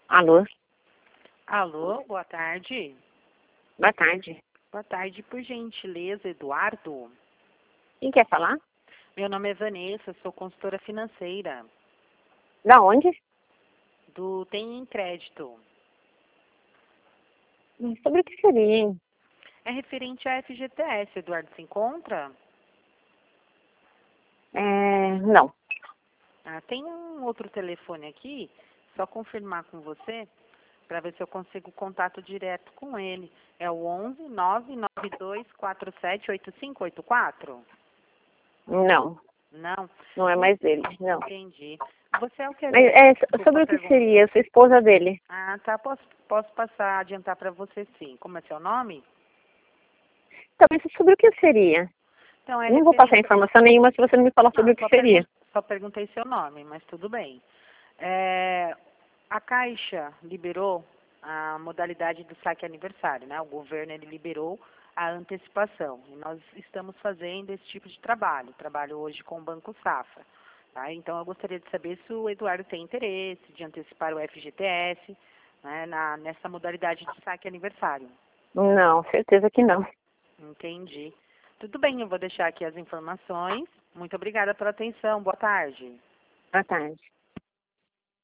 Alô? Alô, boa tarde. Boa tarde. Boa tarde, por gentileza, Eduardo. Quem quer falar? Meu nome é Vanessa, sou consultora financeira Da onde? do Tem em Crédito. Sobre o que seria, hein? É referente à FGTS, Eduardo, se encontra? Não. Tem um outro telefone aqui, só confirmar com você, para ver se eu consigo contato direto com ele. É o 11 992 47 8584? Não. Não? Não é mais dele, não. Entendi. Você é o que? Mas sobre o que seria? Eu sou esposa dele. Tá. Posso passar, adiantar para você sim. Como é seu nome? Então, mas sobre o que seria? Então, é Eu não vou passar referente... informação nenhuma se você não me falar sobre Não, o que seria. só perguntei seu nome, mas tudo bem. A Caixa liberou a modalidade do saque aniversário, né? O governo ele liberou a antecipação. E nós estamos fazendo esse tipo de trabalho hoje com o Banco Safra. Tá? Então, eu gostaria de saber se o Eduardo tem interesse de antecipar o FGTS, né, nessa modalidade de saque aniversário. Não, certeza que não. Entendi. Tudo bem, eu vou deixar aqui as informações. Muito obrigada pela atenção. Boa tarde. Boa tarde.